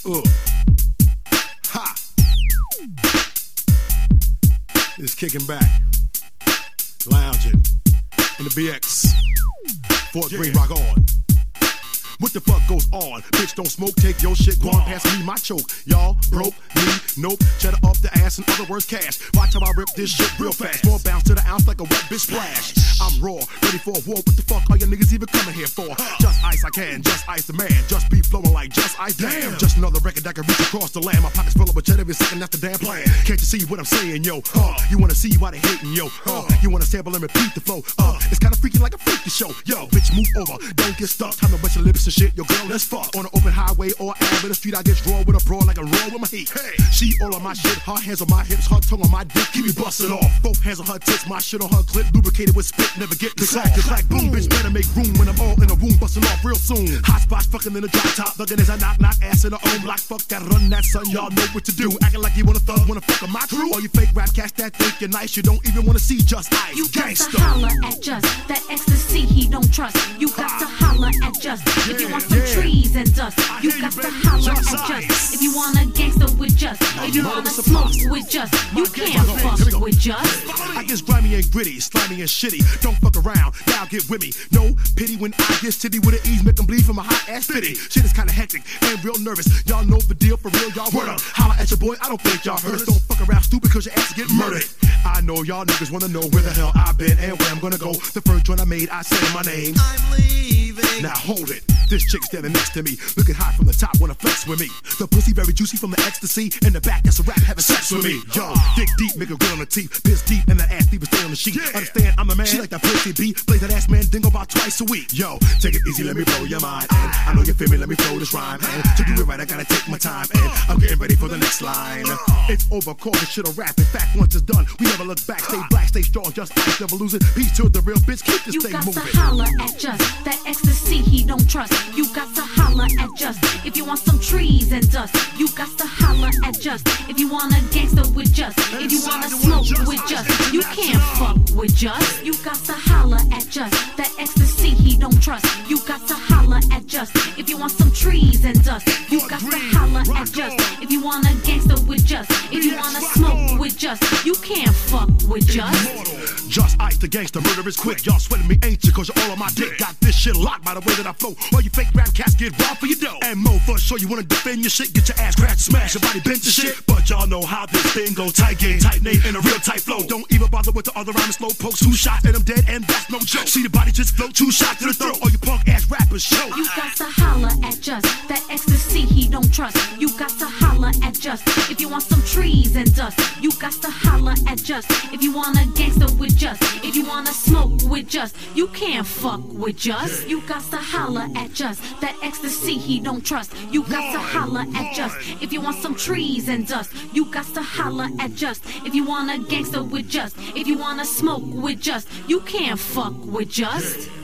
Ha! Just kicking back, lounging in the BX. Fort Greene, rock on. What the fuck goes on? Bitch, don't smoke, take your shit, go on, pass me my choke. Y'all broke me, nope, cheddar up the ass, in other words, cash. Watch how I rip this shit real fast. More bounce to the ounce like a wet bitch splash. I'm raw, ready for a war, what the fuck are you niggas even coming here for? Just ice I can, just ice the man, just be flowing like just ice, damn. Just another record that can reach across the land, my pockets full of cheddar every second, that's the damn plan. Can't you see what I'm saying, yo? You wanna see why they hating, yo? You wanna sample and repeat the flow? It's kinda freaking like a freaky show. Yo, bitch, move over, don't get stuck, time to bust your lips and shit, yo girl, let's fuck. On an open highway or out in the street, I get raw with a brawl like a raw with my heat. Hey, she all on my shit, her hands on my hips, her tongue on my dick, keep me busted off. Both hands on her tits, my shit on her clip, lubricated with spit, never get the clack, boom, bitch, better make room when I'm all in a room, busting off real soon. Hot spots fucking in the drop top, thugging as I knock ass in her own block. Fuck that, run that son, y'all know what to do. Acting like you wanna thug, wanna fuck with my crew. All you fake rap cats that think you're nice, you don't even wanna see just ice. You got to holler at just that ecstasy he don't trust. You got to holler at just if you want some trees and dust. You got to holler at just if you wanna gangster with just. If you wanna smoke with just. You can't fuck with just. I get grimy and gritty, slimy and shitty. Don't fuck around, now get with me. No pity when I get city with an ease, make them bleed from a hot ass pity. Shit is kinda hectic and real nervous. Y'all know the deal for real, y'all word up. Holla at your boy, I don't think y'all heard us. Don't fuck around stupid cause your ass get murdered. I know y'all niggas wanna know where the hell I've been and where I'm gonna go. The first joint I made, I said my name. I'm leaving. Now hold it. This chick standing next to me, looking hot from the top, wanna flex with me. The pussy very juicy from the ecstasy. In the back, that's a rap having sex with me. Yo, dig deep, make a grin on the teeth. Piss deep, and the ass deep and stay on the sheet. Understand, I'm the man. She like that pussy beat. Play that ass man dingo about twice a week. Yo, take it easy, let me blow your mind. And I know you feel me, let me throw this rhyme. And to do it right, I gotta take my time. And I'm getting ready for the next line. It's over, call this shit a rap. In fact, once it's done, we never look back. Stay black, stay strong, just ice, never losing. Peace to the real bitch, keep this thing moving. You got to holler at just that ecstasy he don't trust. You got to holler at just if you want some trees and dust. You got to holler at just if you wanna gangster with just. If you wanna smoke with just. You can't fuck with just. You got to holler at just that ecstasy he don't trust. You got to holler at just if you want some trees and dust. You got to holler at just if you wanna gangster with just. If you wanna smoke with just. You can't fuck with just. Just ice the gangster, murder is quick. Y'all sweating me, ain't you? Cause you're all on my dick. Got this shit locked by the way that I flow. All you fake rap cats get raw for your dough. And mo for sure you wanna defend your shit. Get your ass crashed, smash your body bent to shit. But y'all know how this thing go. Tight game, tight name, and a real tight flow. Don't even bother with the other rhyme and slow pokes. 2 shot and I'm dead, and that's no joke. See the body just float, 2 shots to the throat. All you punk ass rappers show. You got to holler at just that ecstasy he don't trust. You got to holler at just if you want some trees and dust. You got to holler at just if you wanna gangster with just. If you wanna smoke with just. You can't fuck with just. You got to holler at just that ecstasy he don't trust. You got to holler at just if you want some trees and dust. You got to holler at just if you wanna gangster with just. If you wanna smoke with just. You can't fuck with just.